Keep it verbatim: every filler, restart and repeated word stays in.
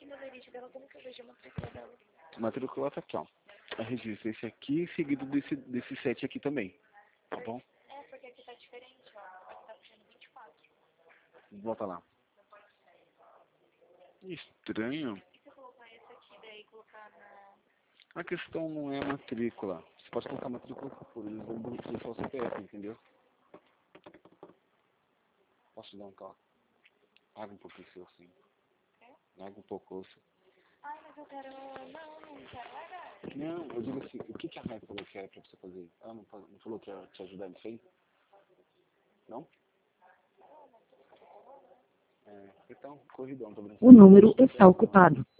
no lerite dela, como que eu vejo a matrícula dela? A matrícula tá aqui, ó. A registra esse aqui, seguido desse, desse sete aqui também. Tá bom? É, porque aqui tá diferente, ó. Aqui tá puxando vinte e quatro. Volta lá. Estranho. E se eu colocar esse aqui, daí colocar na... A questão não é a matrícula. Você pode colocar a matrícula que for, eles vão bloquear o C P F, entendeu? Posso te dar um carro? Paga um pouquinho seu, assim. É? Paga um pouco, seu. Ai, mas eu quero... Não, não quero largar. Não, eu digo assim, o que, que a Raia falou que era pra você fazer? Ela não, fa- não falou que ia te ajudar nisso aí? Não? É, então, corridão, tô brincando. O número está ocupado.